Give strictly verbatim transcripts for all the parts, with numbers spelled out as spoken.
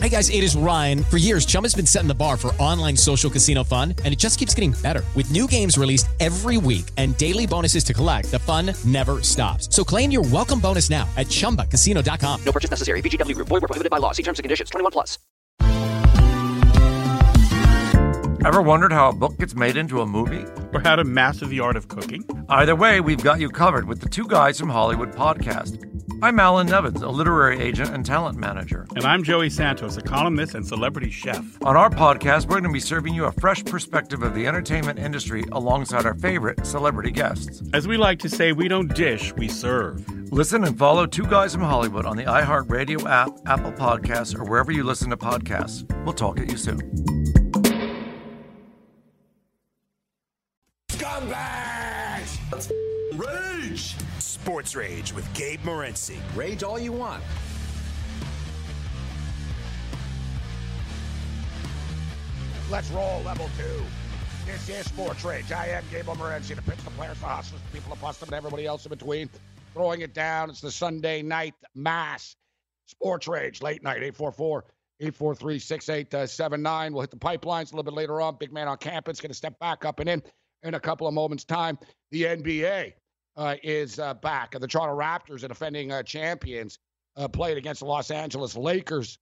Hey guys, it is Ryan. For years, Chumba's been setting the bar for online social casino fun, and it just keeps getting better. With new games released every week and daily bonuses to collect, the fun never stops. So claim your welcome bonus now at chumba casino dot com. No purchase necessary. V G W Group. Void where prohibited by law. See terms and conditions. twenty-one plus. Ever wondered how a book gets made into a movie? Or how to master the art of cooking? Either way, we've got you covered with the Two Guys from Hollywood podcast. I'm Alan Nevins, a literary agent and talent manager. And I'm Joey Santos, a columnist and celebrity chef. On our podcast, we're going to be serving you a fresh perspective of the entertainment industry alongside our favorite celebrity guests. As we like to say, we don't dish, we serve. Listen and follow Two Guys from Hollywood on the iHeartRadio app, Apple Podcasts, or wherever you listen to podcasts. We'll talk at you soon. Scumbags! Let's rage! Sports Rage with Gabe Morency. Rage all you want. Let's roll level two. This is Sports Rage. I am Gabe Morency, the pitch, the players, the hustlers, the people, the busters, and everybody else in between. Throwing it down. It's the Sunday night mass. Sports Rage, late night, eight four four, eight four three, six eight seven nine. We'll hit the pipelines a little bit later on. Big man on campus, going to step back up and in. In a couple of moments' time, the N B A uh, is uh, back. The Toronto Raptors, the defending uh, champions, uh, played against the Los Angeles Lakers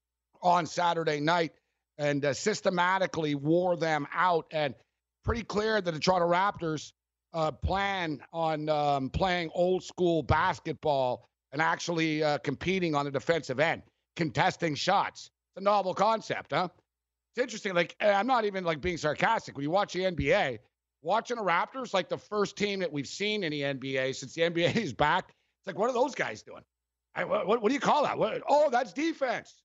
on Saturday night and uh, systematically wore them out. And pretty clear that the Toronto Raptors uh, plan on um, playing old-school basketball and actually uh, competing on the defensive end, contesting shots. It's a novel concept, huh? It's interesting. Like, I'm not even, like, being sarcastic. When you watch the N B A, watching the Raptors, like the first team that we've seen in the N B A since the N B A is back, it's like, what are those guys doing? I, what, what, what do you call that? What, oh, that's defense.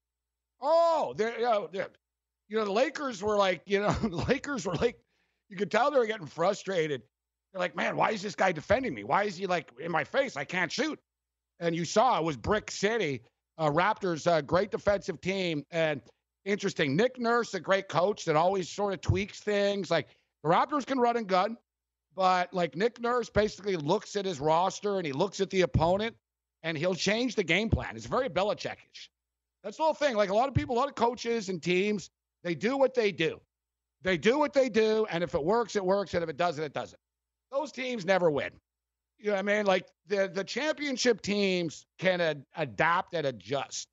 Oh, they're, you know, they're, you know, the Lakers were like, you know, the Lakers were like, you could tell they were getting frustrated. They're like, man, why is this guy defending me? Why is he like in my face? I can't shoot. And you saw it was Brick City. Uh, Raptors, uh, great defensive team. And interesting, Nick Nurse, a great coach that always sort of tweaks things. Like, the Raptors can run and gun, but like Nick Nurse basically looks at his roster and he looks at the opponent and he'll change the game plan. It's very Belichick-ish. That's the whole thing. Like a lot of people, a lot of coaches and teams, they do what they do. They do what they do, and if it works, it works, and if it doesn't, it doesn't. Those teams never win. You know what I mean? Like the, the championship teams can ad- adapt and adjust.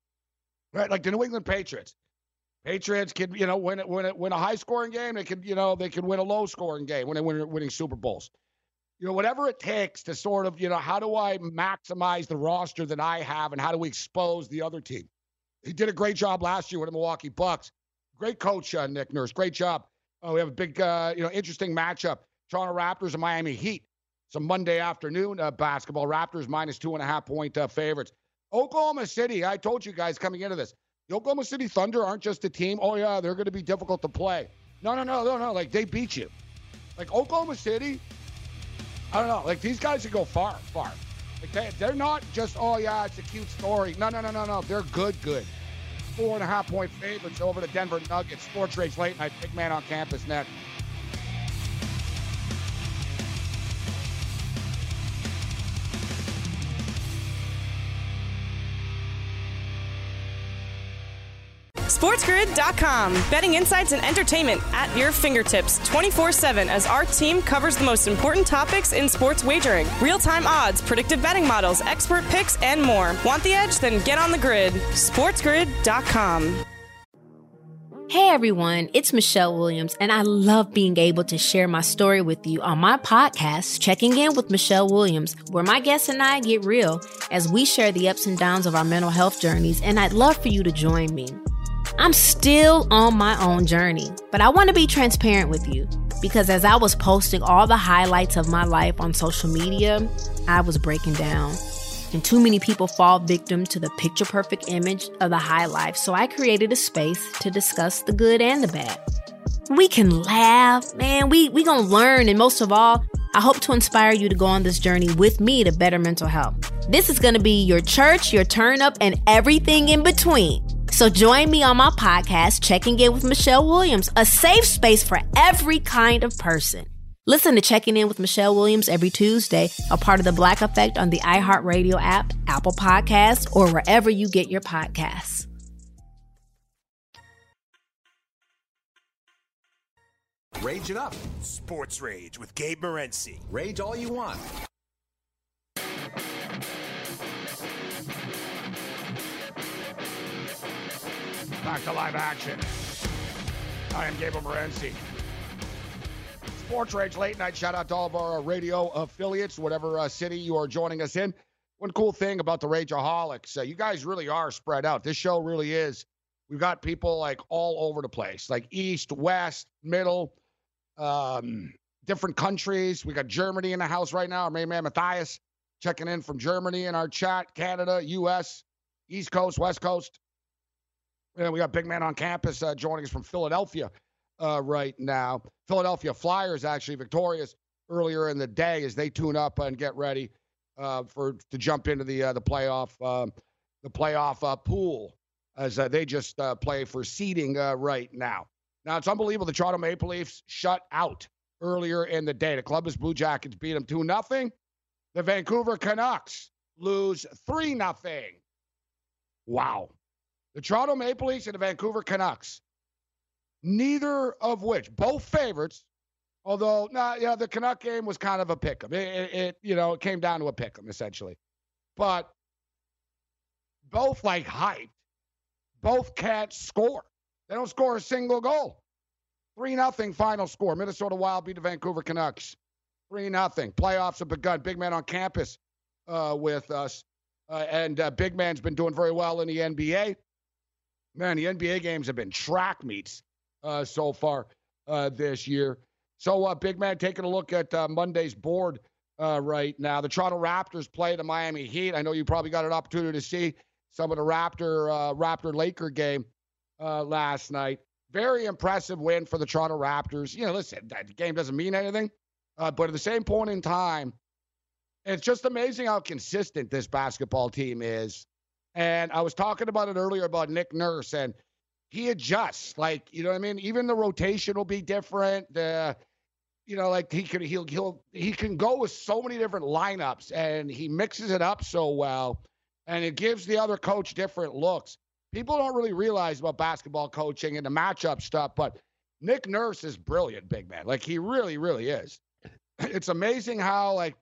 Right? Like the New England Patriots. Patriots can, you know, win it, win it, win a high-scoring game. They could, you know, they could win a low-scoring game when they win winning Super Bowls. You know, whatever it takes to sort of, you know, how do I maximize the roster that I have, and how do we expose the other team? He did a great job last year with the Milwaukee Bucks. Great coach, uh, Nick Nurse. Great job. Uh, we have a big, uh, you know, interesting matchup. Toronto Raptors and Miami Heat. It's a Monday afternoon uh, basketball. Raptors minus two and a half point uh, favorites. Oklahoma City. I told you guys coming into this. The Oklahoma City Thunder aren't just a team. Oh, yeah, they're going to be difficult to play. No, no, no, no, no. Like, they beat you. Like, Oklahoma City, I don't know. Like, these guys can go far, far. Like, they, they're not just, oh, yeah, it's a cute story. No, no, no, no, no. They're good, good. Four and a half point favorites over the Denver Nuggets. Sports Rage late night. Big man on campus next. SportsGrid dot com. Betting insights and entertainment at your fingertips twenty-four seven as our team covers the most important topics in sports wagering. Real-time odds, predictive betting models, expert picks, and more. Want the edge? Then get on the grid. SportsGrid dot com. Hey everyone, it's Michelle Williams, and I love being able to share my story with you on my podcast, Checking In with Michelle Williams, where my guests and I get real as we share the ups and downs of our mental health journeys, and I'd love for you to join me. I'm still on my own journey, but I want to be transparent with you because as I was posting all the highlights of my life on social media, I was breaking down. And too many people fall victim to the picture-perfect image of the high life, so I created a space to discuss the good and the bad. We can laugh, man, we we gonna learn, and most of all, I hope to inspire you to go on this journey with me to better mental health. This is gonna be your church, your turn-up, and everything in between. So join me on my podcast, Checking In with Michelle Williams, a safe space for every kind of person. Listen to Checking In with Michelle Williams every Tuesday, a part of the Black Effect on the iHeartRadio app, Apple Podcasts, or wherever you get your podcasts. Rage it up. Sports Rage with Gabe Morency. Rage all you want. Back to live action. I am Gabe Morency. Sports Rage Late Night. Shout out to all of our radio affiliates, whatever uh, city you are joining us in. One cool thing about the Rageaholics, uh, you guys really are spread out. This show really is. We've got people like all over the place, like East, West, Middle, um, different countries. We got Germany in the house right now. Our main man, Matthias, checking in from Germany in our chat. Canada, U S, East Coast, West Coast. And we got Big Man on Campus uh, joining us from Philadelphia uh, right now. Philadelphia Flyers actually victorious earlier in the day as they tune up and get ready uh, for to jump into the uh, the playoff uh, the playoff uh, pool as uh, they just uh, play for seeding uh, right now. Now it's unbelievable. The Toronto Maple Leafs shut out earlier in the day. The Columbus Blue Jackets beat them two nothing. The Vancouver Canucks lose three nothing. Wow. The Toronto Maple Leafs and the Vancouver Canucks, neither of which, both favorites, although, nah, yeah, the Canuck game was kind of a pick-em. It, it, it, you know, it came down to a pick-em, essentially. But both, like, hyped. Both can't score. They don't score a single goal. three nothing final score. Minnesota Wild beat the Vancouver Canucks. three nothing. Playoffs have begun. Big Man on Campus uh, with us. Uh, and uh, Big Man's been doing very well in the N B A. Man, the N B A games have been track meets uh, so far uh, this year. So, uh, Big Man, taking a look at uh, Monday's board uh, right now. The Toronto Raptors play the Miami Heat. I know you probably got an opportunity to see some of the Raptor uh, Raptor-Laker game uh, last night. Very impressive win for the Toronto Raptors. You know, listen, that game doesn't mean anything. Uh, but at the same point in time, it's just amazing how consistent this basketball team is. And I was talking about it earlier about Nick Nurse, and he adjusts. Like, you know what I mean? Even the rotation will be different. The, you know, like he can he'll he'll he can go with so many different lineups, and he mixes it up so well, and it gives the other coach different looks. People don't really realize about basketball coaching and the matchup stuff, but Nick Nurse is brilliant, Big Man. Like, he really, really is. It's amazing how, like,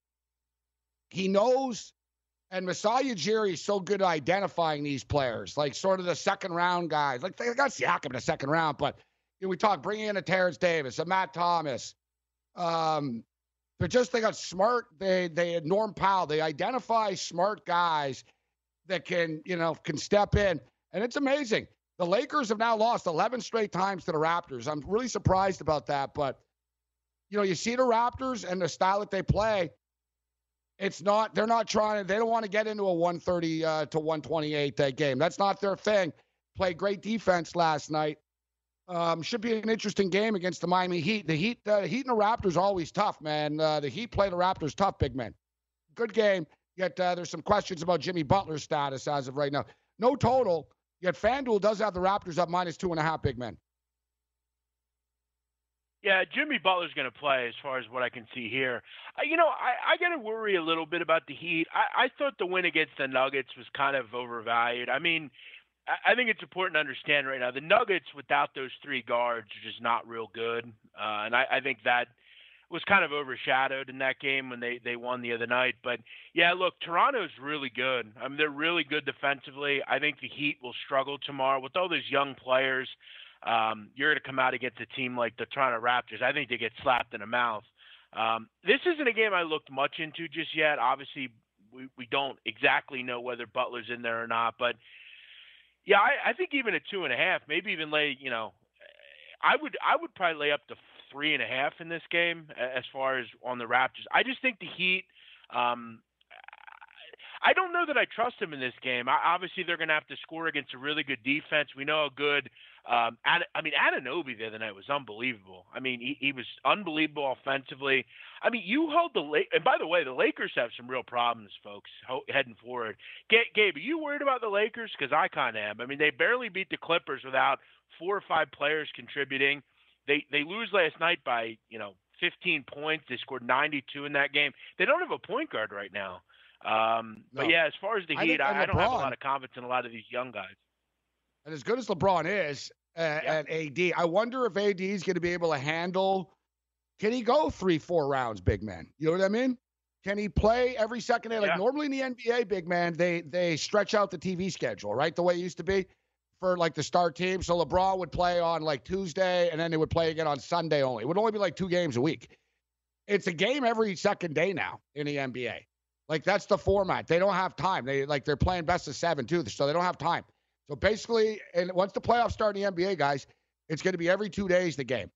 he knows. And Masai Ujiri is so good at identifying these players, like sort of the second round guys. Like, they got Siakam in the second round, but you know, we talk bringing in a Terrence Davis, a Matt Thomas. Um, they're just, they got smart. They, they had Norm Powell. They identify smart guys that can, you know, can step in. And it's amazing. The Lakers have now lost eleven straight times to the Raptors. I'm really surprised about that. But, you know, you see the Raptors and the style that they play. It's not, they're not trying to, they don't want to get into a one thirty uh, to one twenty-eight uh, game. That's not their thing. Played great defense last night. Um, should be an interesting game against the Miami Heat. The Heat, uh, Heat and the Raptors are always tough, man. Uh, the Heat play the Raptors tough, Big Man. Good game. Yet uh, there's some questions about Jimmy Butler's status as of right now. No total. Yet FanDuel does have the Raptors up minus two and a half, Big Man. Yeah, Jimmy Butler's going to play as far as what I can see here. Uh, you know, I, I got to worry a little bit about the Heat. I, I thought the win against the Nuggets was kind of overvalued. I mean, I, I think it's important to understand right now, the Nuggets without those three guards are just not real good. Uh, and I, I think that was kind of overshadowed in that game when they, they won the other night. But, yeah, look, Toronto's really good. I mean, they're really good defensively. I think the Heat will struggle tomorrow with all those young players. Um, you're going to come out against a team like the Toronto Raptors. I think they get slapped in the mouth. Um, this isn't a game I looked much into just yet. Obviously, we, we don't exactly know whether Butler's in there or not. But, yeah, I, I think even a two and a half, maybe even lay, you know, I would I would probably lay up to three and a half in this game as far as on the Raptors. I just think the Heat um, – I don't know that I trust them in this game. I, obviously, they're going to have to score against a really good defense. We know how good um, – Ad, I mean, Anunoby the other night was unbelievable. I mean, he, he was unbelievable offensively. I mean, you hold the – and by the way, the Lakers have some real problems, folks, ho- heading forward. G- Gabe, are you worried about the Lakers? Because I kind of am. I mean, they barely beat the Clippers without four or five players contributing. They they lose last night by, you know, fifteen points. They scored ninety-two in that game. They don't have a point guard right now. Um, but, no. yeah, as far as the Heat, I, I don't have a lot of confidence in a lot of these young guys. And as good as LeBron is uh, yeah. at A D, I wonder if A D is going to be able to handle Can he go three, four rounds, big man? You know what I mean? Can he play every second day? Like yeah. normally in the N B A, big man, they they stretch out the T V schedule, right? The way it used to be for like the star team. So LeBron would play on like Tuesday, and then they would play again on Sunday only. It would only be like two games a week. It's a game every second day now in the N B A. Like that's the format. They don't have time. They like they're playing best of seven too, so they don't have time. So basically, and once the playoffs start in the N B A, guys, it's going to be every two days the game.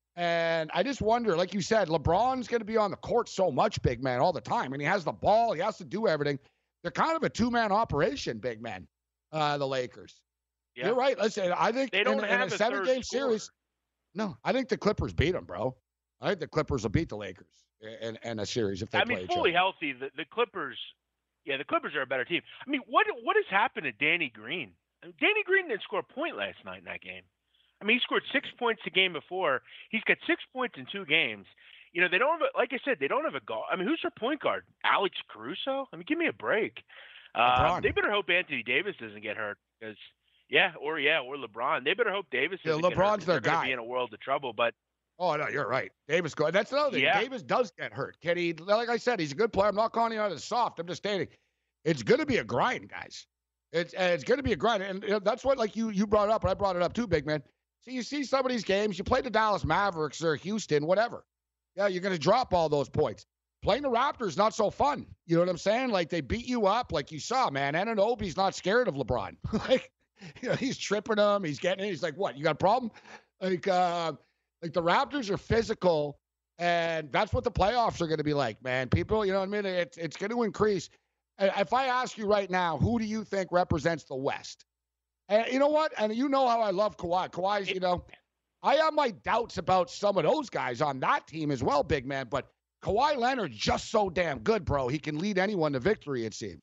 And I just wonder, like you said, LeBron's going to be on the court so much, big man, all the time. And he has the ball. He has to do everything. They're kind of a two-man operation, big man, uh, the Lakers. Yeah. You're right. Listen, I think they don't in, have in a, a seven-game series, no, I think the Clippers beat them, bro. I think the Clippers will beat the Lakers in, in a series if they I play mean, each fully other. healthy, the, the Clippers, yeah, the Clippers are a better team. I mean, what what has happened to Danny Green? I mean, Danny Green didn't score a point last night in that game. I mean, he scored six points the game before. He's got six points in two games. You know, they don't have, a, like I said, they don't have a guard. I mean, who's their point guard? Alex Caruso? I mean, give me a break. Uh, they better hope Anthony Davis doesn't get hurt because, yeah, or yeah, or LeBron. They better hope Davis doesn't yeah, get hurt. LeBron's their they're guy. Be in a world of trouble, but. Oh, no, you're right. Davis go. That's another thing. Yeah. Davis does get hurt. Can he? Like I said, he's a good player. I'm not calling him out as soft. I'm just stating it's going to be a grind, guys. It's it's going to be a grind, and you know, that's what like you you brought up, and I brought it up too, big man. So you see some of these games, you play the Dallas Mavericks or Houston, whatever. Yeah, you're going to drop all those points. Playing the Raptors, not so fun. You know what I'm saying? Like, they beat you up like you saw, man. Anunoby's not scared of LeBron. like, you know, he's tripping him. He's getting it. He's like, what, you got a problem? Like, uh, like the Raptors are physical, and that's what the playoffs are going to be like, man. People, you know what I mean? It's, it's going to increase. If I ask you right now, who do you think represents the West? And you know what? And you know how I love Kawhi. Kawhi's, you know, I have my doubts about some of those guys on that team as well, big man. But Kawhi Leonard's just so damn good, bro. He can lead anyone to victory, it seems.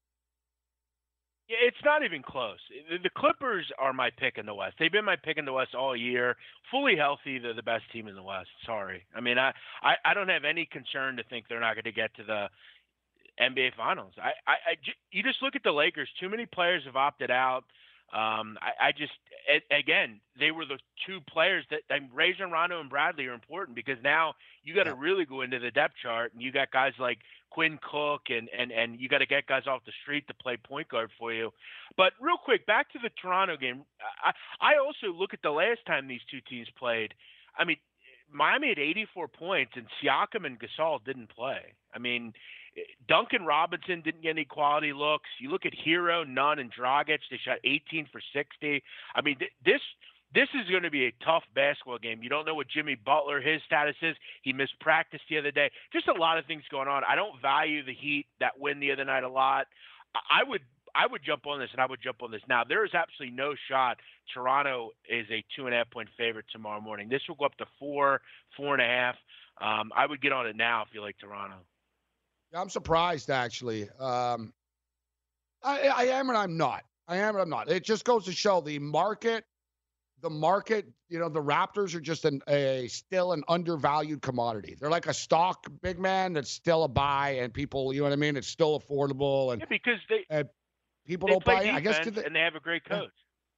Yeah, it's not even close. The Clippers are my pick in the West. They've been my pick in the West all year. Fully healthy, they're the best team in the West. Sorry. I mean, I, I, I don't have any concern to think they're not going to get to the N B A Finals. I, I, I, you just look at the Lakers. Too many players have opted out. Um, I, I just, it, again, they were the two players that, that Rajon Rondo and Bradley are important because now you got to yeah. really go into the depth chart, and you got guys like Quinn Cook, and, and, and you got to get guys off the street to play point guard for you. But real quick, back to the Toronto game. I, I also look at the last time these two teams played. I mean, Miami had eighty-four points, and Siakam and Gasol didn't play. I mean, Duncan Robinson didn't get any quality looks. You look at Hero, Nunn, and Dragic. They shot eighteen for sixty. I mean, th- this this is going to be a tough basketball game. You don't know what Jimmy Butler, his status is. He missed practice the other day. Just a lot of things going on. I don't value the Heat that win the other night a lot. I would I would jump on this, and I would jump on this now. There is absolutely no shot Toronto is a two and a half point favorite tomorrow morning. This will go up to four, four and a half. Um, I would get on it now if you like Toronto. I'm surprised, actually. Um, I, I am and I'm not. I am and I'm not. It just goes to show the market, the market, you know, the Raptors are just an, a still an undervalued commodity. They're like a stock, big man, that's still a buy, and people, you know what I mean? It's still affordable. And yeah, because they, and people they don't play buy it. defense, I guess they, and they have a great coach.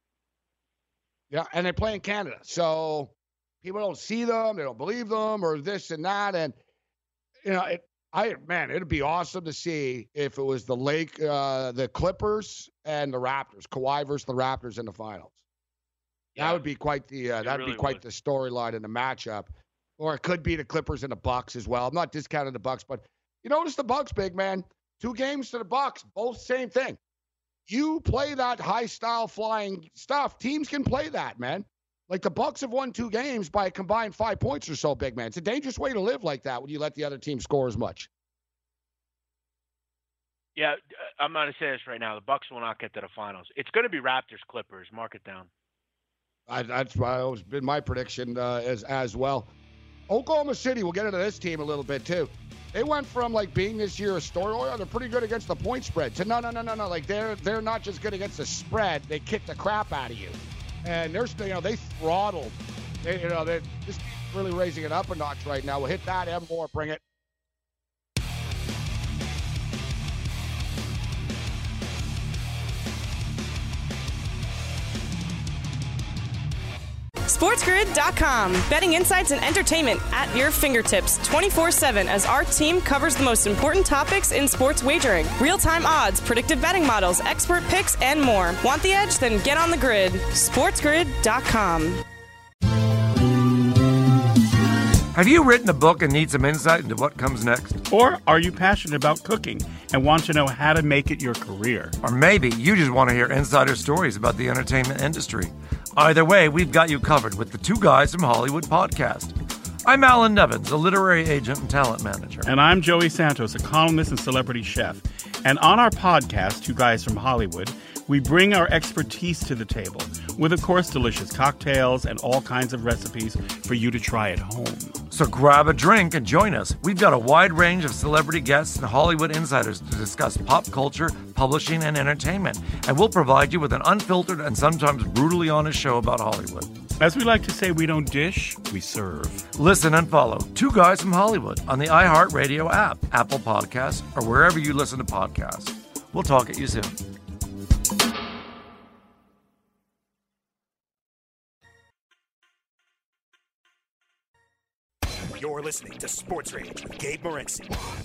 Yeah, and they play in Canada. So people don't see them, they don't believe them, or this and that. And, you know, it, I man, it'd be awesome to see if it was the Lake, uh, the Clippers and the Raptors, Kawhi versus the Raptors in the finals. Yeah. That would be quite the uh, that'd really be quite would. the storyline in the matchup. Or it could be the Clippers and the Bucks as well. I'm not discounting the Bucks, but you notice the Bucks, big man. Two games to the Bucks, both same thing. You play that high style flying stuff, teams can play that, man. Like the Bucks have won two games by a combined five points or so, big man. It's a dangerous way to live like that when you let the other team score as much. Yeah, I'm going to say this right now. The Bucks will not get to the finals. It's going to be Raptors Clippers. Mark it down. I, that's always been my prediction uh, as as well. Oklahoma City, we'll get into this team a little bit too. They went from like being this year a story, oh, they're pretty good against the point spread, to no, no, no, no, no. Like they're they're not just good against the spread. They kick the crap out of you. And they're, you know, they throttled. They, you know, they're just really raising it up a notch right now. We'll hit that and more. Bring it. SportsGrid dot com. Betting insights and entertainment at your fingertips twenty-four seven as our team covers the most important topics in sports wagering. Real-time odds, predictive betting models, expert picks, and more. Want the edge? Then get on the grid. SportsGrid dot com. Have you written a book and need some insight into what comes next? Or are you passionate about cooking and want to know how to make it your career? Or maybe you just want to hear insider stories about the entertainment industry. Either way, we've got you covered with the Two Guys from Hollywood podcast. I'm Alan Nevins, a literary agent and talent manager. And I'm Joey Santos, a columnist and celebrity chef. And on our podcast, Two Guys from Hollywood, we bring our expertise to the table with, of course, delicious cocktails and all kinds of recipes for you to try at home. So grab a drink and join us. We've got a wide range of celebrity guests and Hollywood insiders to discuss pop culture, publishing, and entertainment. And we'll provide you with an unfiltered and sometimes brutally honest show about Hollywood. As we like to say, we don't dish, we serve. Listen and follow Two Guys from Hollywood on the iHeartRadio app, Apple Podcasts, or wherever you listen to podcasts. We'll talk at you soon. You're listening to Sports Rage with Gabe Morency.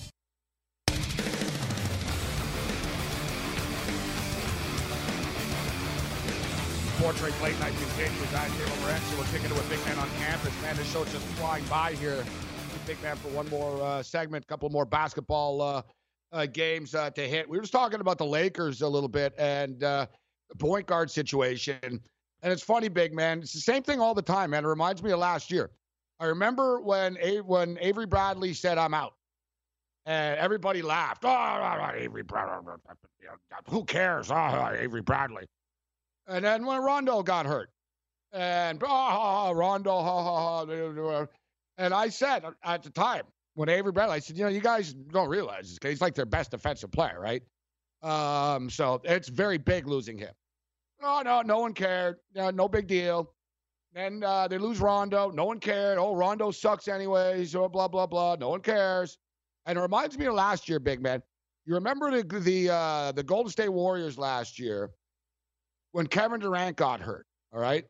Sports Rage late night continues. I'm Gabe Morency. We're kicking it with Big Man on campus. Man, this show's just flying by here. Big Man for one more uh, segment, a couple more basketball uh, uh, games uh, to hit. We were just talking about the Lakers a little bit and uh, the point guard situation. And it's funny, Big Man. It's the same thing all the time, man. It reminds me of last year. I remember when A- when Avery Bradley said, "I'm out," and everybody laughed. Oh, Avery Bradley. Who cares? Oh, Avery Bradley. And then when Rondo got hurt, and oh, Rondo, ha, ha, ha, and I said at the time when Avery Bradley, I said, you know, you guys don't realize this, he's like their best defensive player, right? Um, so it's very big losing him. Oh no, no one cared. No, no big deal. Then uh, they lose Rondo. No one cared. Oh, Rondo sucks anyways. Oh, blah, blah, blah. No one cares. And it reminds me of last year, Big Man. You remember the the uh, the Golden State Warriors last year when Kevin Durant got hurt, all right?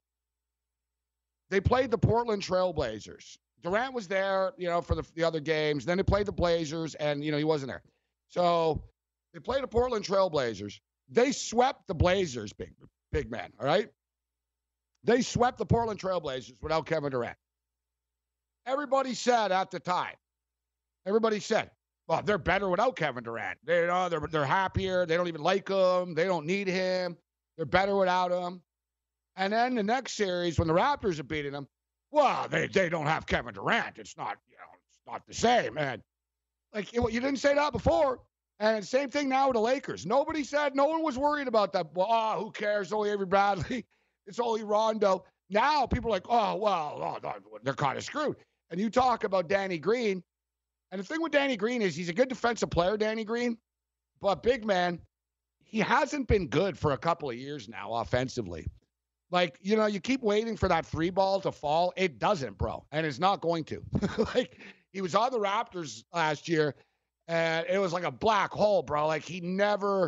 They played the Portland Trail Blazers. Durant was there, you know, for the, the other games. Then they played the Blazers, and, you know, he wasn't there. So they played the Portland Trail Blazers. They swept the Blazers, Big, big Man, all right? They swept the Portland Trail Blazers without Kevin Durant. Everybody said at the time, everybody said, well, they're better without Kevin Durant. They, you know, they're, they're happier. They don't even like him. They don't need him. They're better without him. And then the next series, when the Raptors are beating them, well, they, they don't have Kevin Durant. It's not, you know, it's not the same. And like, you didn't say that before. And same thing now with the Lakers. Nobody said, no one was worried about that. Well, oh, who cares? Only Avery Bradley. It's only Rondo. Now people are like, oh, well, oh, they're kind of screwed. And you talk about Danny Green. And the thing with Danny Green is he's a good defensive player, Danny Green. But big man, he hasn't been good for a couple of years now offensively. Like, you know, you keep waiting for that three ball to fall. It doesn't, bro. And it's not going to. Like, he was on the Raptors last year, and it was like a black hole, bro. Like, he never...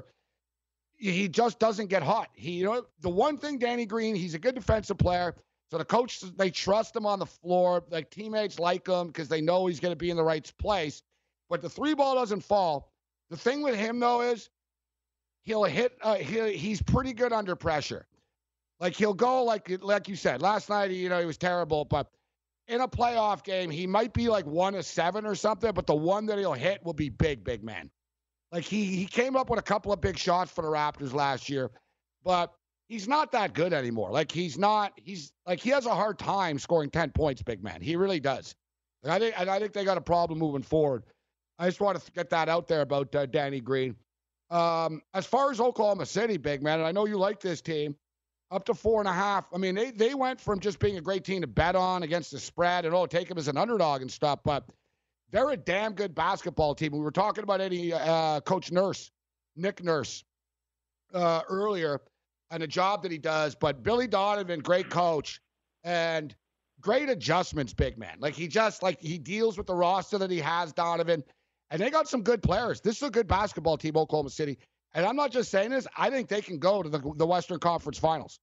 He just doesn't get hot. He, you know, the one thing, Danny Green, he's a good defensive player. So the coach, they trust him on the floor. Like, teammates like him because they know he's going to be in the right place. But the three ball doesn't fall. The thing with him, though, is he'll hit, uh, he, he's pretty good under pressure. Like, he'll go, like like you said, last night, you know, he was terrible. But in a playoff game, he might be like one of seven or something. But the one that he'll hit will be big, big man. Like, he he came up with a couple of big shots for the Raptors last year, but he's not that good anymore. Like, he's not, he's, like, he has a hard time scoring ten points, big man. He really does. And I think, and I think they got a problem moving forward. I just want to get that out there about uh, Danny Green. Um, as far as Oklahoma City, big man, and I know you like this team, up to four and a half. I mean, they, they went from just being a great team to bet on against the spread and, oh, take them as an underdog and stuff, but they're a damn good basketball team. We were talking about Eddie, uh, Coach Nurse, Nick Nurse, uh, earlier, and the job that he does. But Billy Donovan, great coach, and great adjustments, big man. Like, he just, like, he deals with the roster that he has, Donovan, and they got some good players. This is a good basketball team, Oklahoma City. And I'm not just saying this. I think they can go to the, the Western Conference Finals.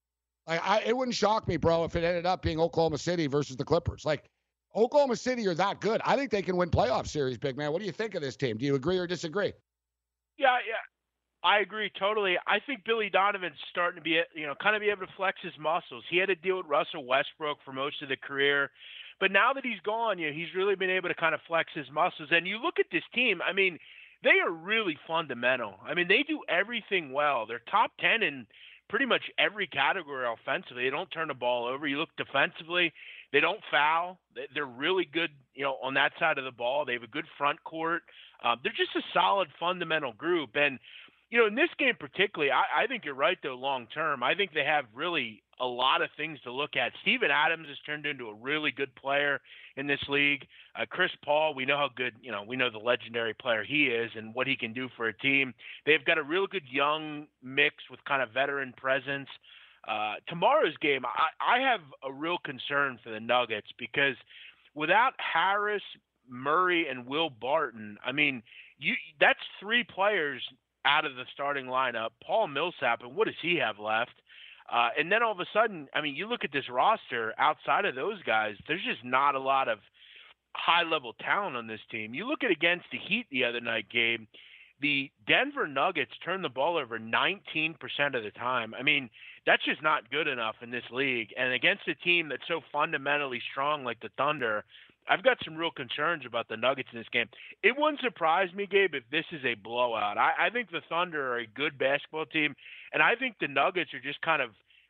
Like, I, it wouldn't shock me, bro, if it ended up being Oklahoma City versus the Clippers. Like, Oklahoma City are that good. I think they can win playoff series, big man. What do you think of this team? Do you agree or disagree? Yeah, yeah. I agree totally. I think Billy Donovan's starting to be, you know, kind of be able to flex his muscles. He had to deal with Russell Westbrook for most of the career. But now that he's gone, you know, he's really been able to kind of flex his muscles. And you look at this team, I mean, they are really fundamental. I mean, they do everything well. They're top ten in pretty much every category offensively. They don't turn the ball over. You look defensively, they don't foul. They're really good, you know, on that side of the ball. They have a good front court. Um, they're just a solid fundamental group. And, you know, in this game particularly, I, I think you're right, though, long term. I think they have really a lot of things to look at. Steven Adams has turned into a really good player in this league. Uh, Chris Paul, we know how good, you know, we know the legendary player he is and what he can do for a team. They've got a real good young mix with kind of veteran presence. Uh, tomorrow's game, I, I have a real concern for the Nuggets because without Harris, Murray, and Will Barton, I mean, you that's three players out of the starting lineup. Paul Millsap, and what does he have left? Uh, and then all of a sudden, I mean, you look at this roster outside of those guys, there's just not a lot of high-level talent on this team. You look at against the Heat the other night, Gabe, the Denver Nuggets turned the ball over nineteen percent of the time. I mean, that's just not good enough in this league. And against a team that's so fundamentally strong like the Thunder, I've got some real concerns about the Nuggets in this game. It wouldn't surprise me, Gabe, if this is a blowout. I, I think the Thunder are a good basketball team, and I think the Nuggets are just kind of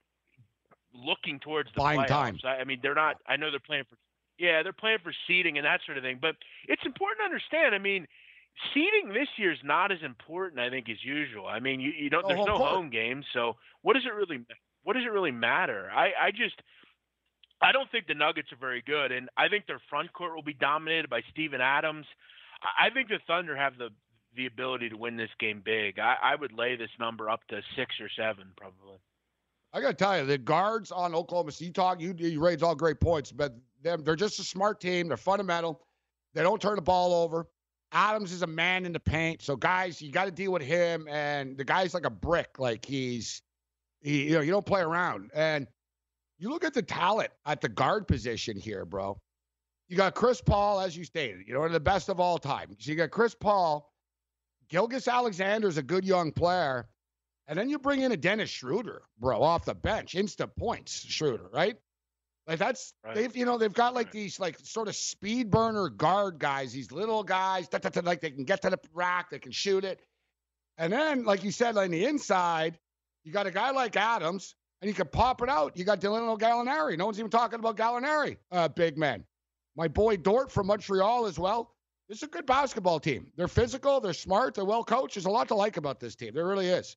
looking towards the Buying playoffs. time. I, I mean, they're not – I know they're playing for – yeah, they're playing for seeding and that sort of thing. But it's important to understand, I mean, seeding this year is not as important, I think, as usual. I mean, you, you don't – there's no home games, so what does it really – what does it really matter? I, I just – I don't think the Nuggets are very good, and I think their front court will be dominated by Steven Adams. I think the Thunder have the the ability to win this game big. I, I would lay this number up to six or seven, probably. I got to tell you, the guards on Oklahoma City, you talk, you, you raise all great points, but them, they're just a smart team. They're fundamental. They don't turn the ball over. Adams is a man in the paint, so guys, you got to deal with him, and the guy's like a brick. Like he's, he, you know, you don't play around. And you look at the talent at the guard position here, bro. You got Chris Paul, as you stated, you know, one of the best of all time. So you got Chris Paul. Gilgeous-Alexander's a good young player. And then you bring in a Dennis Schroeder, bro, off the bench. Instant points, Schroeder, right? Like that's, right. they've, you know, they've got like right. these like sort of speed burner guard guys, these little guys, da, da, da, like they can get to the rack, they can shoot it. And then, like you said, on the inside, you got a guy like Adams, and you can pop it out. You got Danilo Gallinari. No one's even talking about Gallinari, uh, big man. My boy Dort from Montreal as well. This is a good basketball team. They're physical. They're smart. They're well coached. There's a lot to like about this team. There really is.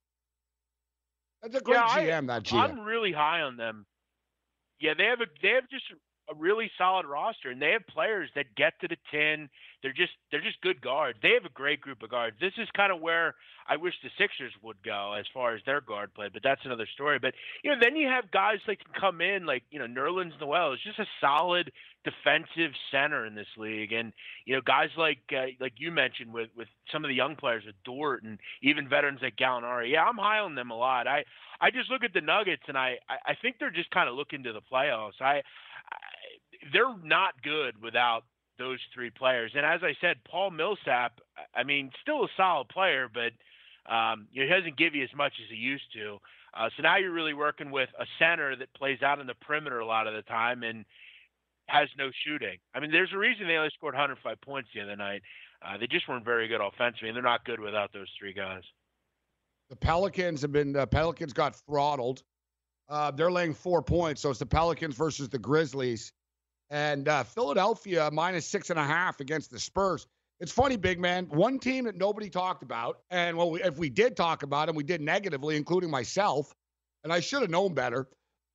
That's a great yeah, G M, I, that G M. I'm really high on them. Yeah, they have a they have just a really solid roster, and they have players that get to the tin. They're just they're just good guards. They have a great group of guards. This is kind of where I wish the Sixers would go as far as their guard play, but that's another story. But you know, then you have guys that can come in like you know Nerlens Noel is just a solid defensive center in this league, and you know guys like uh, like you mentioned with with some of the young players with Dort and even veterans like Gallinari. Yeah, I'm high on them a lot. I I just look at the Nuggets and I I think they're just kind of looking to the playoffs. I, I they're not good without those three players. And as I said, Paul Millsap, I mean, still a solid player, but um, he doesn't give you as much as he used to. Uh, so now you're really working with a center that plays out in the perimeter a lot of the time and has no shooting. I mean, there's a reason they only scored one hundred five points the other night. Uh, they just weren't very good offensively, and they're not good without those three guys. The Pelicans have been, uh, Pelicans got throttled. Uh, they're laying four points, so it's the Pelicans versus the Grizzlies. And uh, Philadelphia minus six and a half against the Spurs. It's funny, big man. One team that nobody talked about, and well, we, if we did talk about them, we did negatively, including myself, and I should have known better,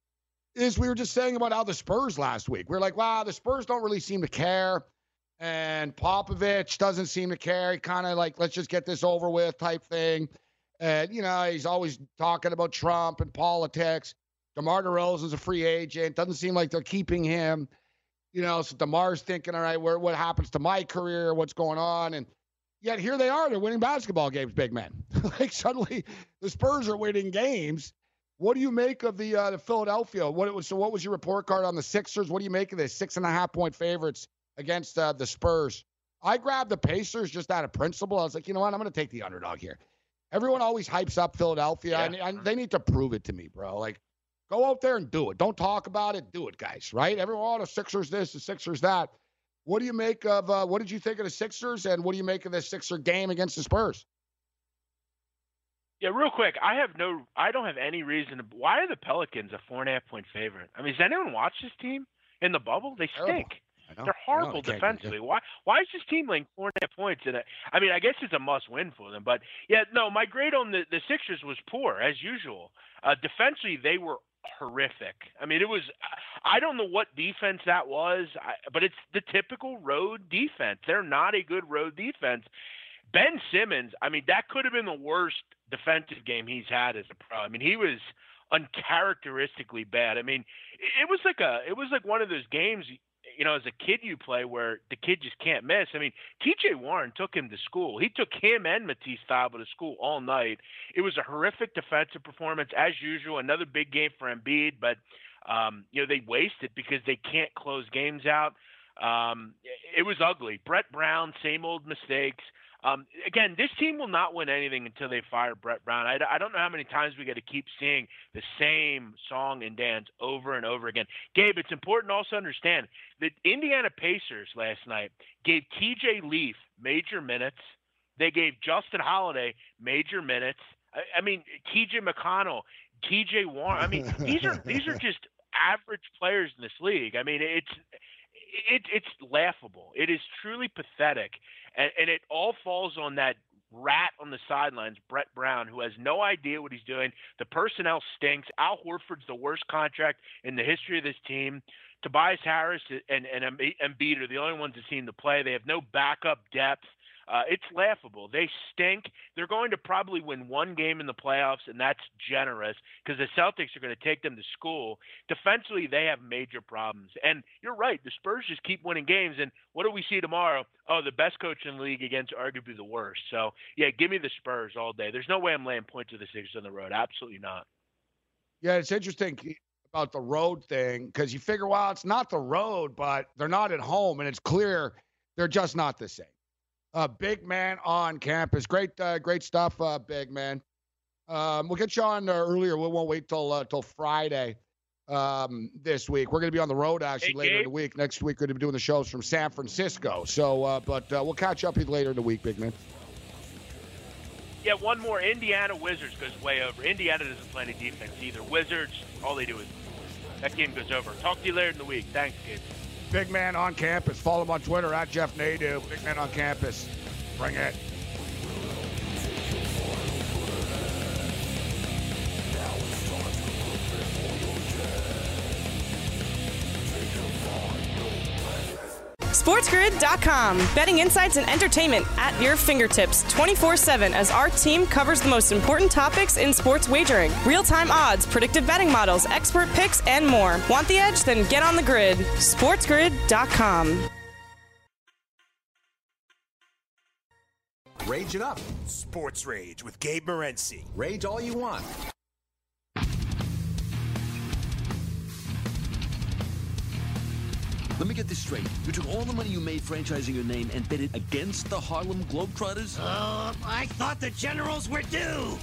is we were just saying about how the Spurs last week. We we're like, wow, the Spurs don't really seem to care, and Popovich doesn't seem to care. He kind of like, let's just get this over with type thing. And, you know, he's always talking about Trump and politics. DeMar DeRozan's a free agent. Doesn't seem like they're keeping him. You know, so DeMar's thinking, all right, where, what happens to my career? What's going on? And yet here they are. They're winning basketball games, big man. Like suddenly the Spurs are winning games. What do you make of the uh, the Philadelphia? What was so? What was your report card on the Sixers? What do you make of this six and a half point favorites against uh, the Spurs? I grabbed the Pacers just out of principle. I was like, you know what? I'm going to take the underdog here. Everyone always hypes up Philadelphia, yeah. and, and they need to prove it to me, bro. Like, go out there and do it. Don't talk about it. Do it, guys. Right? Everyone, oh, the Sixers this, the Sixers that. What do you make of? Uh, what did you think of the Sixers, and what do you make of the Sixer game against the Spurs? Yeah, real quick. I have no. I don't have any reason to. Why are the Pelicans a four and a half point favorite? I mean, does anyone watch this team in the bubble? They stink. They're horrible defensively. Why Why is this team laying four and a half points? In a, I mean, I guess it's a must-win for them. But, yeah, no, my grade on the, the Sixers was poor, as usual. Uh, defensively, they were horrific. I mean, it was – I don't know what defense that was, I, but it's the typical road defense. They're not a good road defense. Ben Simmons, I mean, that could have been the worst defensive game he's had as a pro. I mean, he was uncharacteristically bad. I mean, it, it was like a – it was like one of those games – you know, as a kid you play where the kid just can't miss. I mean, T J Warren took him to school. He took him and Matisse Thybulle to school all night. It was a horrific defensive performance, as usual. Another big game for Embiid, but, um, you know, they wasted because they can't close games out. Um, it was ugly. Brett Brown, same old mistakes. Um, again, this team will not win anything until they fire Brett Brown. I, I don't know how many times we got to keep seeing the same song and dance over and over again. Gabe, it's important to also understand that Indiana Pacers last night gave T J Leaf major minutes. They gave Justin Holiday major minutes. I, I mean, T J McConnell, T J Warren. I mean, these are these are just average players in this league. I mean, it's it, it's laughable. It is truly pathetic. And, and it all falls on that rat on the sidelines, Brett Brown, who has no idea what he's doing. The personnel stinks. Al Horford's the worst contract in the history of this team. Tobias Harris and, and Embiid are the only ones that seem to play. They have no backup depth. Uh, it's laughable. They stink. They're going to probably win one game in the playoffs, and that's generous because the Celtics are going to take them to school. Defensively, they have major problems. And you're right. The Spurs just keep winning games. And what do we see tomorrow? Oh, the best coach in the league against arguably the worst. So, yeah, give me the Spurs all day. There's no way I'm laying points to the Sixers on the road. Absolutely not. Yeah, it's interesting about the road thing because you figure, well, it's not the road, but they're not at home, and it's clear they're just not the same. Uh, big man on campus. Great uh, great stuff, uh, big man. Um, we'll get you on uh, earlier. We won't wait till uh, till Friday um, this week. We're going to be on the road, actually, hey, later Gabe. in the week. Next week, we're going to be doing the shows from San Francisco. So, uh, But uh, we'll catch up with you later in the week, big man. Yeah, one more. Indiana Wizards goes way over. Indiana doesn't play any defense either. Wizards, all they do is that game goes over. Talk to you later in the week. Thanks, kids. Big Man on Campus. Follow him on Twitter at Jeff Nadeau. Big Man on Campus. Bring it. SportsGrid dot com. Betting insights and entertainment at your fingertips twenty-four seven as our team covers the most important topics in sports wagering. Real-time odds, predictive betting models, expert picks, and more. Want the edge? Then get on the grid. SportsGrid dot com. Rage it up. Sports Rage with Gabe Morency. Rage all you want. Let me get this straight. You took all the money you made franchising your name and bet it against the Harlem Globetrotters? Uh, I thought the Generals were due.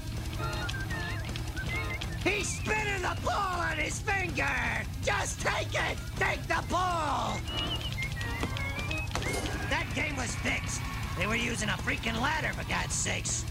He's spinning the ball on his finger. Just take it. Take the ball. That game was fixed. They were using a freaking ladder, for God's sakes.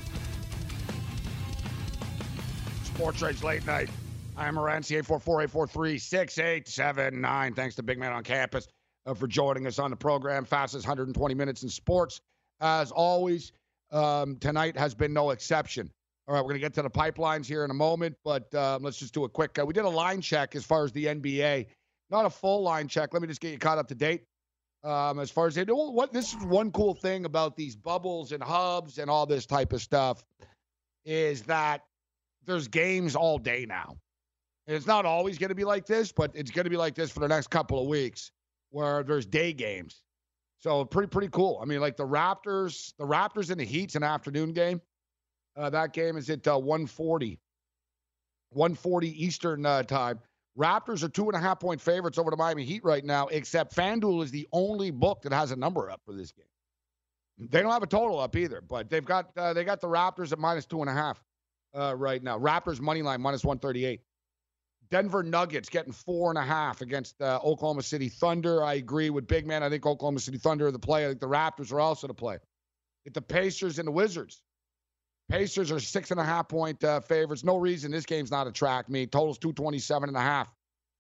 Sports Rage Late Night. I am Morency, eight four four, eight four three, six eight seven nine. Thanks to Big Man on Campus uh, for joining us on the program. Fastest one hundred twenty minutes in sports. As always, um, tonight has been no exception. All right, we're going to get to the pipelines here in a moment, but um, let's just do a quick. Uh, we did a line check as far as the N B A. Not a full line check. Let me just get you caught up to date. Um, as far as they do, what this is one cool thing about these bubbles and hubs and all this type of stuff is that there's games all day now. And it's not always going to be like this, but it's going to be like this for the next couple of weeks where there's day games. So pretty, pretty cool. I mean, like the Raptors, the Raptors and the Heat's an afternoon game. Uh, that game is at uh, one forty one forty Eastern uh, time. Raptors are two and a half point favorites over the Miami Heat right now, except FanDuel is the only book that has a number up for this game. They don't have a total up either, but they've got uh, they got the Raptors at minus two and a half uh, right now. Raptors money line minus one thirty-eight. Denver Nuggets getting four and a half against uh, Oklahoma City Thunder. I agree with Big Man. I think Oklahoma City Thunder are the play. I think the Raptors are also the play. Get the Pacers and the Wizards. Pacers are six and a half point uh, favorites. No reason this game's not a track meet. Total's two twenty-seven and a half.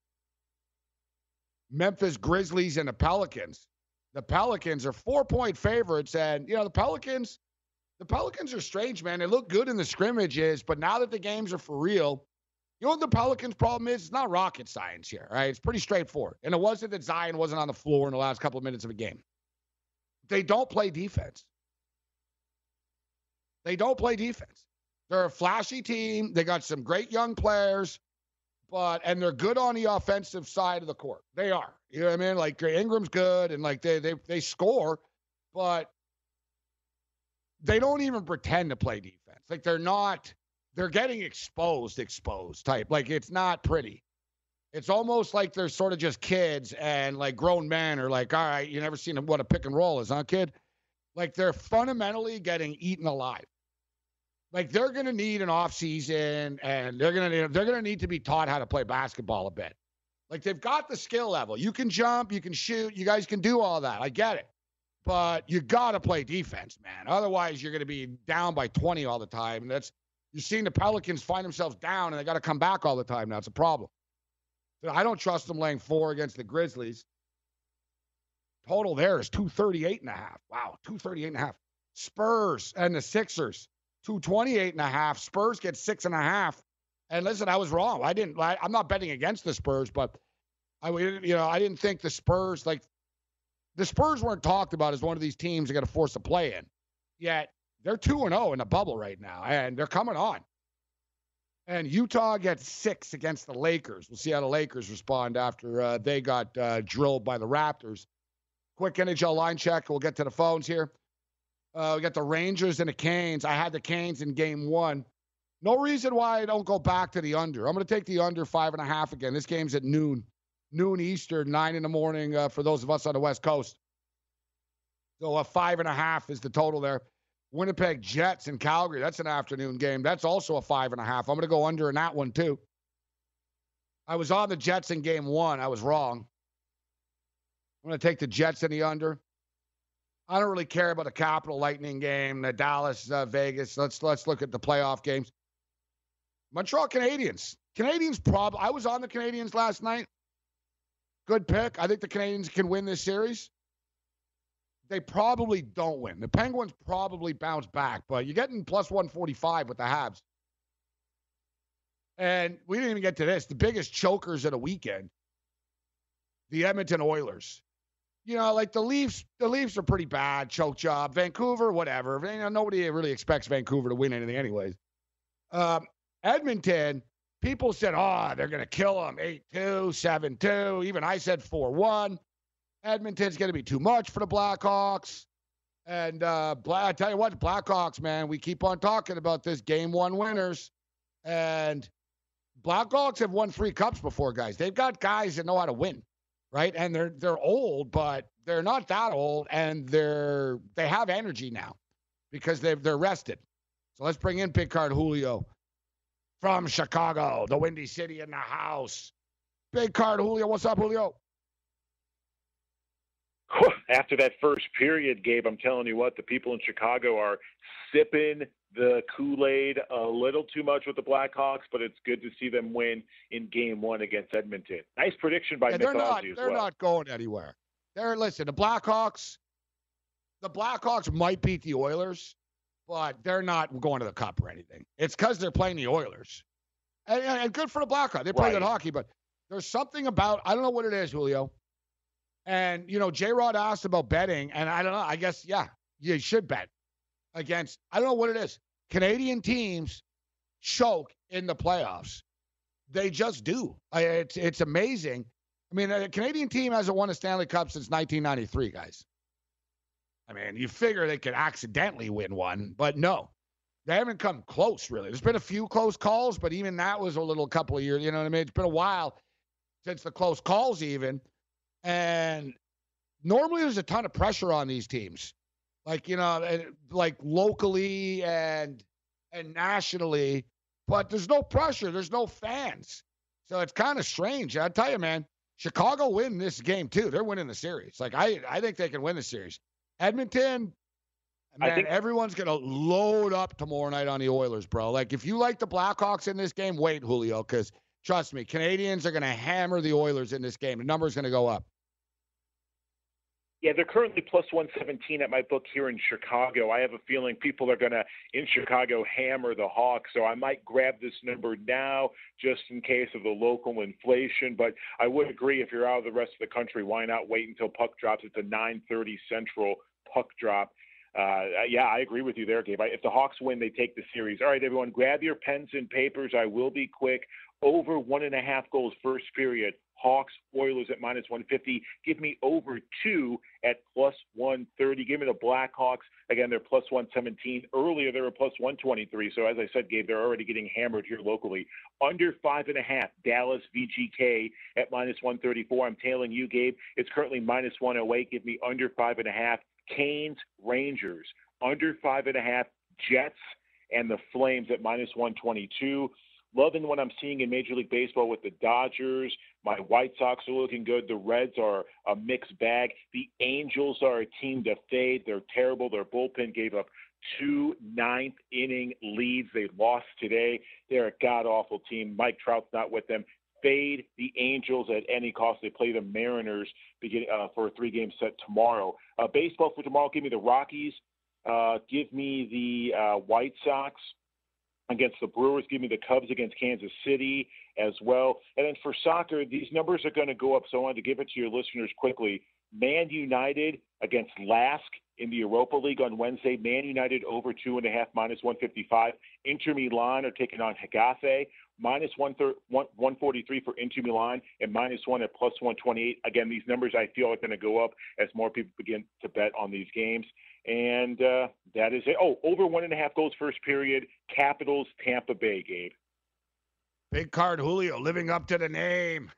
Memphis Grizzlies and the Pelicans. The Pelicans are four point favorites, and you know the Pelicans. The Pelicans are strange, man. They look good in the scrimmages, but now that the games are for real, you know what the Pelicans' problem is? It's not rocket science here, right? It's pretty straightforward. And it wasn't that Zion wasn't on the floor in the last couple of minutes of a game. They don't play defense. They don't play defense. They're a flashy team. They got some great young players, but and they're good on the offensive side of the court. They are. You know what I mean? Like Ingram's good, and like they they they score, but they don't even pretend to play defense. Like they're not. They're getting exposed, exposed type. Like, it's not pretty. It's almost like they're sort of just kids, and, like, grown men are like, all right, you never seen what a pick and roll is, huh, kid? Like, they're fundamentally getting eaten alive. Like, they're going to need an off season, and they're going to they're going to need to be taught how to play basketball a bit. Like, they've got the skill level. You can jump, you can shoot, you guys can do all that. I get it. But you got to play defense, man. Otherwise, you're going to be down by twenty all the time, and that's You're seeing the Pelicans find themselves down, and they got to come back all the time now. It's a problem. I don't trust them laying four against the Grizzlies. Total there is two thirty-eight and a half. Wow, two thirty-eight and a half. Spurs and the Sixers, two twenty-eight and a half. Spurs get six and a half. And listen, I was wrong. I didn't. I, I'm not betting against the Spurs, but I, you know, I didn't think the Spurs like the Spurs weren't talked about as one of these teams that got to force a play in. Yet they're two and oh in the bubble right now, and they're coming on. And Utah gets six against the Lakers. We'll see how the Lakers respond after uh, they got uh, drilled by the Raptors. Quick N H L line check. We'll get to the phones here. Uh, we got the Rangers and the Canes. I had the Canes in game one. No reason why I don't go back to the under. I'm going to take the under five and a half again. This game's at noon, noon Eastern, nine in the morning uh, for those of us on the West Coast. So a five and a half is the total there. Winnipeg Jets in Calgary. That's an afternoon game. That's also a five and a half. I'm going to go under in that one too. I was on the Jets in game one. I was wrong. I'm going to take the Jets in the under. I don't really care about the Capital Lightning game, the Dallas, uh, Vegas. Let's let's look at the playoff games. Montreal Canadiens. Canadiens probably. I was on the Canadiens last night. Good pick. I think the Canadiens can win this series. They probably don't win. The Penguins probably bounce back, but you're getting plus one forty-five with the Habs. And we didn't even get to this. The biggest chokers of the weekend, the Edmonton Oilers. You know, like the Leafs, the Leafs are pretty bad, choke job. Vancouver, whatever. You know, nobody really expects Vancouver to win anything anyways. Um, Edmonton, people said, oh, they're going to kill them. eight two, seven two. Even I said four one. Edmonton's going to be too much for the Blackhawks. And uh, I tell you what, Blackhawks, man, we keep on talking about this game one winners. And Blackhawks have won three cups before, guys. They've got guys that know how to win, right? And they're they're old, but they're not that old, and they're they have energy now because they've they're rested. So let's bring in Big Card Julio from Chicago, the Windy City in the house. Big Card Julio, what's up, Julio? After that first period, Gabe, I'm telling you what, the people in Chicago are sipping the Kool-Aid a little too much with the Blackhawks, but it's good to see them win in game one against Edmonton. Nice prediction by yeah, Nick they're not, Ozzie as They're well. not going anywhere. They're, listen, the Blackhawks, the Blackhawks might beat the Oilers, but they're not going to the Cup or anything. It's because they're playing the Oilers. And, and good for the Blackhawks. They play right. good hockey, but there's something about, I don't know what it is, Julio. And, you know, J-Rod asked about betting, and I don't know. I guess, yeah, you should bet against, I don't know what it is. Canadian teams choke in the playoffs. They just do. I, it's it's amazing. I mean, a Canadian team hasn't won a Stanley Cup since nineteen ninety-three, guys. I mean, you figure they could accidentally win one, but no. they haven't come close, really. There's been a few close calls, but even that was a little couple of years. You know what I mean? It's been a while since the close calls even. And normally there's a ton of pressure on these teams. Like, you know, like locally and and nationally. But there's no pressure. There's no fans. So it's kind of strange. I tell you, man, Chicago win this game, too. They're winning the series. Like, I, I think they can win the series. Edmonton, man, think- everyone's going to load up tomorrow night on the Oilers, bro. Like, if you like the Blackhawks in this game, wait, Julio, because trust me, Canadians are going to hammer the Oilers in this game. The number's going to go up. Yeah, they're currently plus one seventeen at my book here in Chicago. I have a feeling people are going to, in Chicago, hammer the Hawks. So I might grab this number now just in case of the local inflation. But I would agree, if you're out of the rest of the country, why not wait until puck drops? It's a nine thirty Central puck drop. Uh, yeah, I agree with you there, Gabe. I, if the Hawks win, they take the series. All right, everyone, grab your pens and papers. I will be quick. Over one and a half goals first period. Hawks, Oilers at minus one fifty. Give me over two at plus one thirty. Give me the Blackhawks. Again, they're plus one seventeen. Earlier, they were plus one twenty-three. So, as I said, Gabe, they're already getting hammered here locally. Under five and a half, Dallas V G K at minus one thirty-four. I'm tailing you, Gabe. It's currently minus one oh eight. Give me under five and a half. Canes, Rangers. Under five and a half, Jets and the Flames at minus one twenty-two. Loving what I'm seeing in Major League Baseball with the Dodgers. My White Sox are looking good. The Reds are a mixed bag. The Angels are a team to fade. They're terrible. Their bullpen gave up two ninth-inning leads. They lost today. They're a god-awful team. Mike Trout's not with them. Fade the Angels at any cost. They play the Mariners beginning, uh, for a three-game set tomorrow. Uh, baseball for tomorrow, give me the Rockies. Uh, give me the uh, White Sox against the Brewers. Give me the Cubs against Kansas City as well. And then for soccer, these numbers are going to go up, so I wanted to give it to your listeners quickly. Man United against Lask in the Europa League on Wednesday. Man United over two and a half, minus one fifty-five. Inter Milan are taking on Hagafe, minus one forty-three for Inter Milan, and minus one at plus one twenty-eight. Again, these numbers I feel are going to go up as more people begin to bet on these games. And uh, that is it. Oh, over one and a half goals first period. Capitals, Tampa Bay, Gabe. Big card, Julio, living up to the name.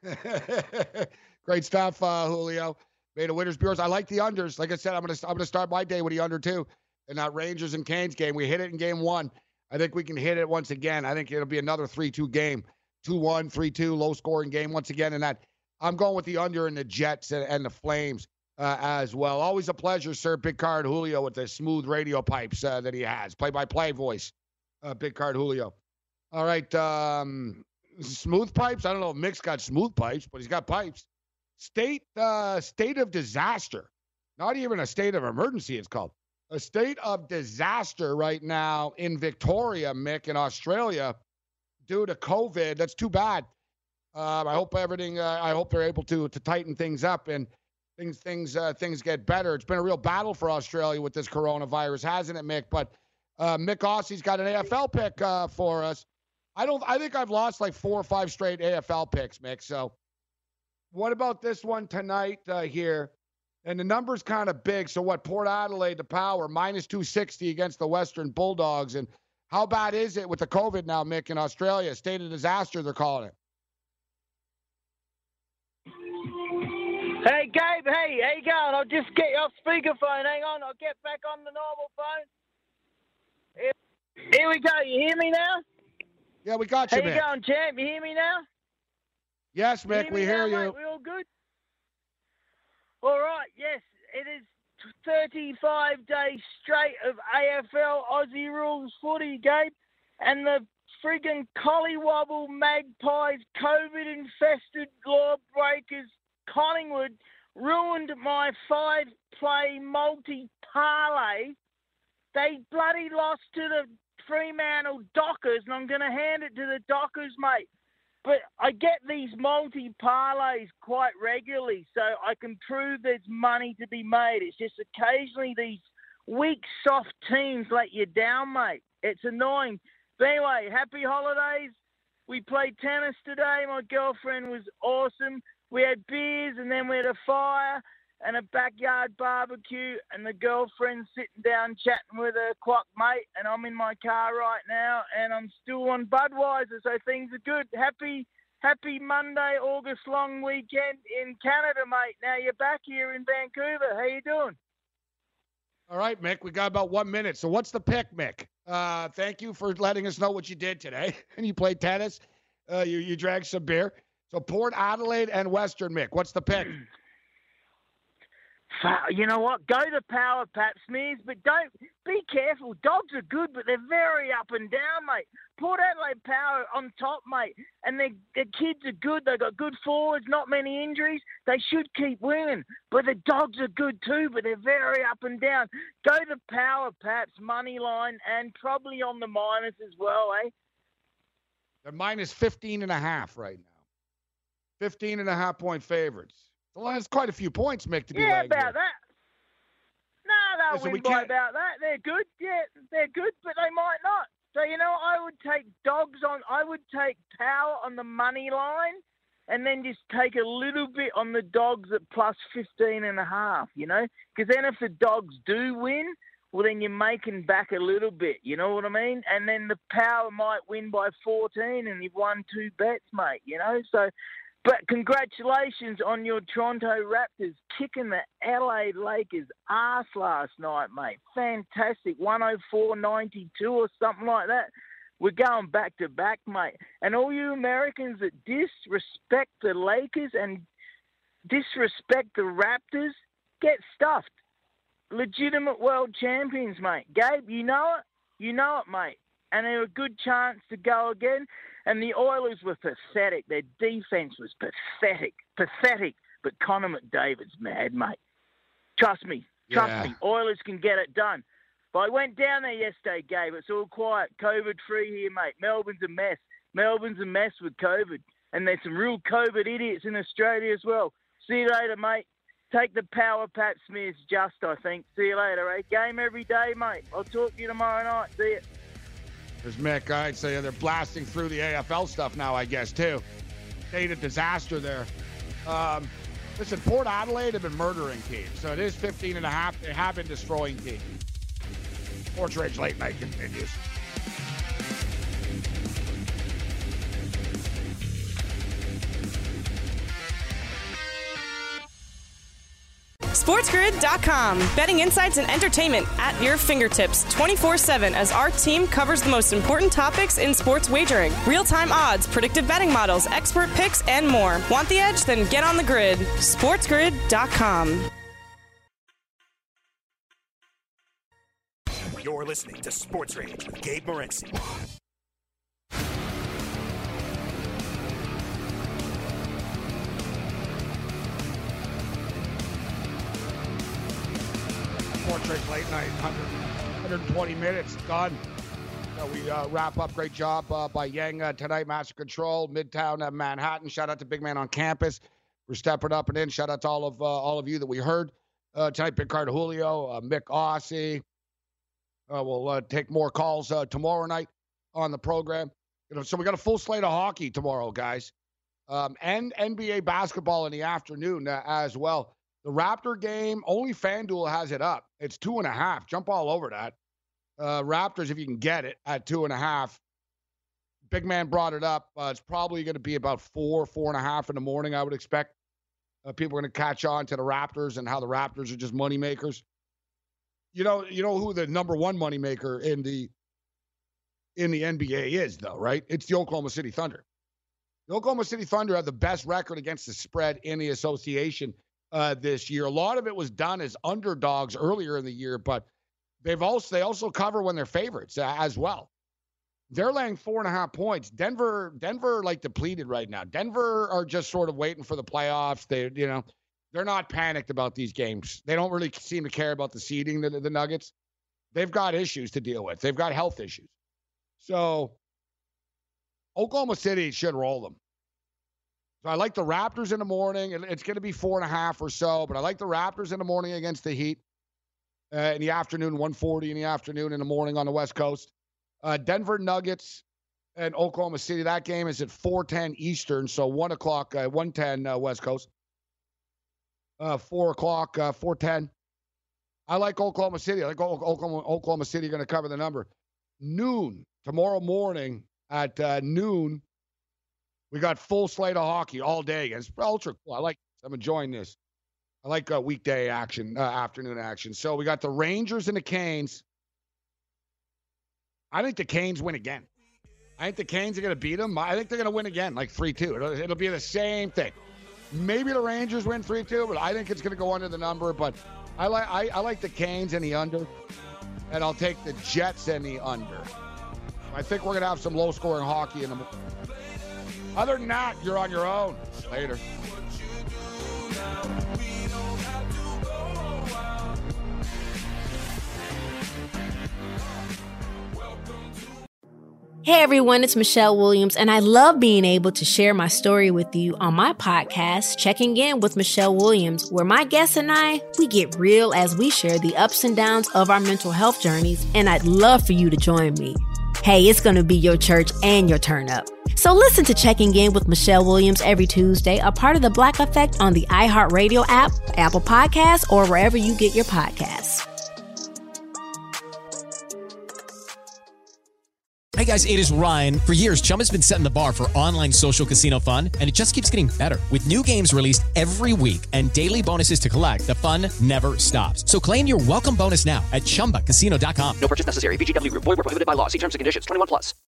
Great stuff, uh, Julio. Made a winners bureaus. I like the unders. Like I said, I'm gonna I'm gonna start my day with the under too. In that Rangers and Canes game, we hit it in game one. I think we can hit it once again. I think it'll be another three two game, two one, three two, low scoring game once again. And that I'm going with the under in the Jets and, and the Flames. Uh, as well. Always a pleasure, sir. Big Card Julio with the smooth radio pipes uh, that he has. Play-by-play voice. Uh, Big Card Julio. All right. Um, smooth pipes? I don't know if Mick's got smooth pipes, but he's got pipes. State uh, state of disaster. Not even a state of emergency, it's called. A state of disaster right now in Victoria, Mick, in Australia, due to COVID. That's too bad. Uh, I hope everything, uh, I hope they're able to to tighten things up and Things things uh, things get better. It's been a real battle for Australia with this coronavirus, hasn't it, Mick? But uh, Mick Ossie's got an A F L pick uh, for us. I don't. I think I've lost like four or five straight A F L picks, Mick. So, what about this one tonight uh, here? And the number's kind of big. So what? Port Adelaide, the Power, minus two sixty against the Western Bulldogs. And how bad is it with the COVID now, Mick, in Australia? State of disaster, they're calling it. Hey, Gabe, hey, how you going? I'll just get you off speakerphone. Hang on, I'll get back on the normal phone. Here, here we go. You hear me now? Yeah, we got you, How Mick. you going, champ? You hear me now? Yes, Mick, hear we hear now, you. Mate? We all good? All right, yes. It is thirty-five days straight of A F L Aussie rules footy, Gabe. And the friggin' Collywobble Magpies, COVID-infested lawbreakers, Collingwood, ruined my five-play multi-parlay. They bloody lost to the Fremantle Dockers, and I'm going to hand it to the Dockers, mate. But I get these multi-parlays quite regularly, so I can prove there's money to be made. It's just occasionally these weak, soft teams let you down, mate. It's annoying. But anyway, happy holidays. We played tennis today. My girlfriend was awesome. We had beers, and then we had a fire, and a backyard barbecue and the girlfriend sitting down chatting with her quack mate, and I'm in my car right now and I'm still on Budweiser, so things are good. Happy happy Monday, August long weekend in Canada, mate. Now you're back here in Vancouver. How you doing? All right, Mick, we got about one minute. So what's the pick, Mick? Uh, thank you for letting us know what you did today. And you played tennis. Uh, you, you drank some beer. So Port Adelaide and Western, Mick. What's the pick? You know what? Go the power, Pat Smears, but don't be careful. Dogs are good, but they're very up and down, mate. Port Adelaide Power on top, mate, and their their kids are good. They've got good forwards, not many injuries. They should keep winning, but the dogs are good too, but they're very up and down. Go the power, Pats, money line, and probably on the minus as well, eh? They're minus fifteen and a half right now. fifteen and a half point favorites. Well, that's quite a few points, Mick, to be Yeah, laying about here. that. No, they'll Listen, we win by can't- about that. They're good. Yeah, they're good, but they might not. So, you know, I would take dogs on, I would take power on the money line and then just take a little bit on the dogs at plus fifteen and a half, you know? Because then if the dogs do win, well, then you're making back a little bit, you know what I mean? And then the power might win by fourteen and you've won two bets, mate, you know? So, but congratulations on your Toronto Raptors kicking the L A Lakers' ass last night, mate. Fantastic. one oh four ninety-two or something like that. We're going back to back, mate. And all you Americans that disrespect the Lakers and disrespect the Raptors, get stuffed. Legitimate world champions, mate. Gabe, you know it? You know it, mate. And they're a good chance to go again. And the Oilers were pathetic. Their defense was pathetic. Pathetic. But Connor McDavid's mad, mate. Trust me. Trust Yeah. me. Oilers can get it done. But I went down there yesterday, Gabe. It's all quiet. COVID-free here, mate. Melbourne's a mess. Melbourne's a mess with COVID. And there's some real COVID idiots in Australia as well. See you later, mate. Take the power, Pat Smears, just, I think. See you later, eh? Game every day, mate. I'll talk to you tomorrow night. See you. There's Mick. All right, so they're blasting through the A F L stuff now, I guess, too. State of disaster there. Um, listen, Port Adelaide have been murdering teams, so it is fifteen and a half. They have been destroying teams. Sports Rage Late Night continues. SportsGrid dot com. Betting insights and entertainment at your fingertips twenty-four seven as our team covers the most important topics in sports wagering. Real-time odds, predictive betting models, expert picks, and more. Want the edge? Then get on the grid. SportsGrid dot com. You're listening to Sports Rage with Gabe Morency. Sports Rage Late Night, one hundred, one hundred twenty minutes, done. So we uh, wrap up. Great job uh, by Yang uh, tonight, Master Control, Midtown uh, Manhattan. Shout out to Big Man on Campus for stepping up and in. Shout out to all of uh, all of you that we heard uh, tonight. Big Card Julio, uh, Mick Aussie. Uh, we'll uh, take more calls uh, tomorrow night on the program. You know, so we got a full slate of hockey tomorrow, guys, um, and N B A basketball in the afternoon uh, as well. The Raptor game, only FanDuel has it up. It's two and a half. Jump all over that. Uh, Raptors, if you can get it at two and a half. Big Man brought it up. Uh, it's probably going to be about four, four and a half in the morning, I would expect. Uh, people are going to catch on to the Raptors and how the Raptors are just money makers. You know, you know who the number one money maker in the in the N B A is, though, right? It's the Oklahoma City Thunder. The Oklahoma City Thunder have the best record against the spread in the association uh, this year. A lot of it was done as underdogs earlier in the year, but they've also they also cover when they're favorites uh, as well. They're laying four and a half points. Denver, Denver, like depleted right now. Denver are just sort of waiting for the playoffs. They, you know. They're not panicked about these games. They don't really seem to care about the seeding, the, the Nuggets. They've got issues to deal with. They've got health issues. So Oklahoma City should roll them. So I like the Raptors in the morning. It's going to be four and a half or so, but I like the Raptors in the morning against the Heat. Uh, in the afternoon, one forty in the afternoon, in the morning on the West Coast. Uh, Denver Nuggets and Oklahoma City. That game is at four ten Eastern, so one o'clock, uh, one ten uh, West Coast. uh, four o'clock, uh, four ten. I like Oklahoma City. I like Oklahoma, Oklahoma City going to cover the number. Noon, tomorrow morning at uh, noon, we got full slate of hockey all day. It's ultra cool. I like this. I'm enjoying this. I like uh, weekday action, uh, afternoon action. So we got the Rangers and the Canes. I think the Canes win again. I think the Canes are going to beat them. I think they're going to win again, like three two. It'll, it'll be the same thing. Maybe the Rangers win three two, but I think it's going to go under the number. But I like I, I like the Canes and the under, and I'll take the Jets and the under. I think we're going to have some low-scoring hockey in the morning. Other than that, you're on your own. Later. Hey everyone, it's Michelle Williams, and I love being able to share my story with you on my podcast, Checking In with Michelle Williams, where my guests and I, we get real as we share the ups and downs of our mental health journeys, and I'd love for you to join me. Hey, it's going to be your church and your turn up. So listen to Checking In with Michelle Williams every Tuesday, a part of the Black Effect on the iHeartRadio app, Apple Podcasts, or wherever you get your podcasts. Hey guys, it is Ryan. For years, Chum has been setting the bar for online social casino fun, and it just keeps getting better. With new games released every week and daily bonuses to collect, the fun never stops. So claim your welcome bonus now at Chumba Casino dot com. No purchase necessary. V G W Group. Void where prohibited by law. See terms and conditions. twenty-one plus.